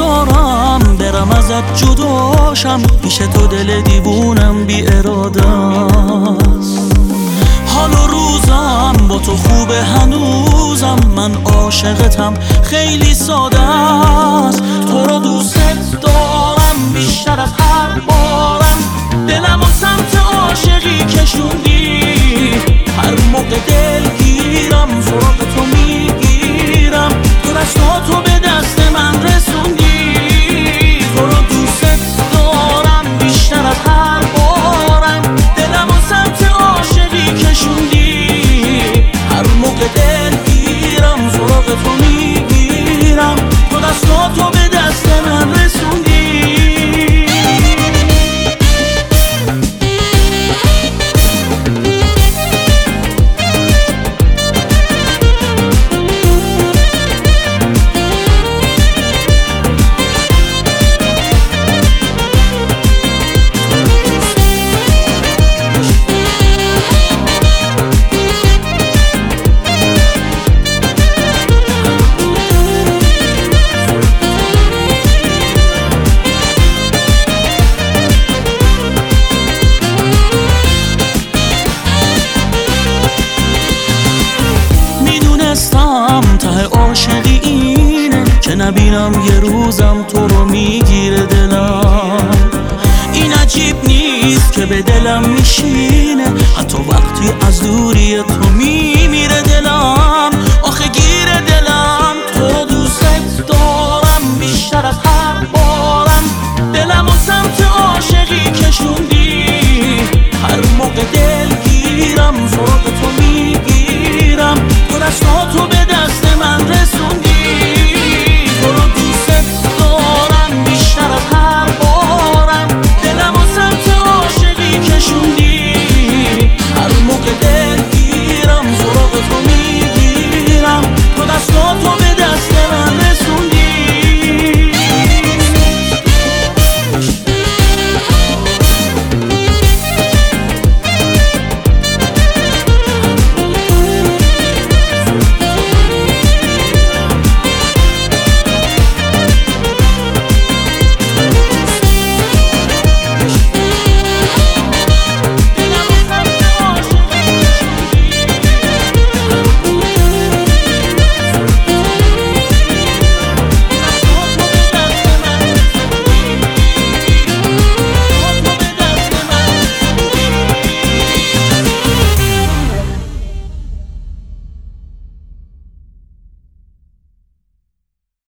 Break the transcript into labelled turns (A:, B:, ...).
A: دارم برم ازت جداشم، پیش تو دل دیوونم بی اراده است. حال و روزم با تو خوبه هنوزم، من عاشقتم خیلی ساده است. تو رو دوست دارم بیشتر از هر بارم، دلم و سمت عاشقی کشوندی. هر موقع دل گیرم سراغ تو میگیرم، تو دستاتو به دست من رسوندی. تو رو دوست دارم بیشتر از هر بارم، دلم و سمت عاشقی کشوندی. هر موقع دل گیرم سراغ تو میگیرم، تو دستاتو به دست من رسوندی. ته عاشقی اینه که نبینم یه روزم تو رو میگیره دلم. این عجیب نیست که به دلم میشینه، حتی وقتی از دوری تو میمیره دلم.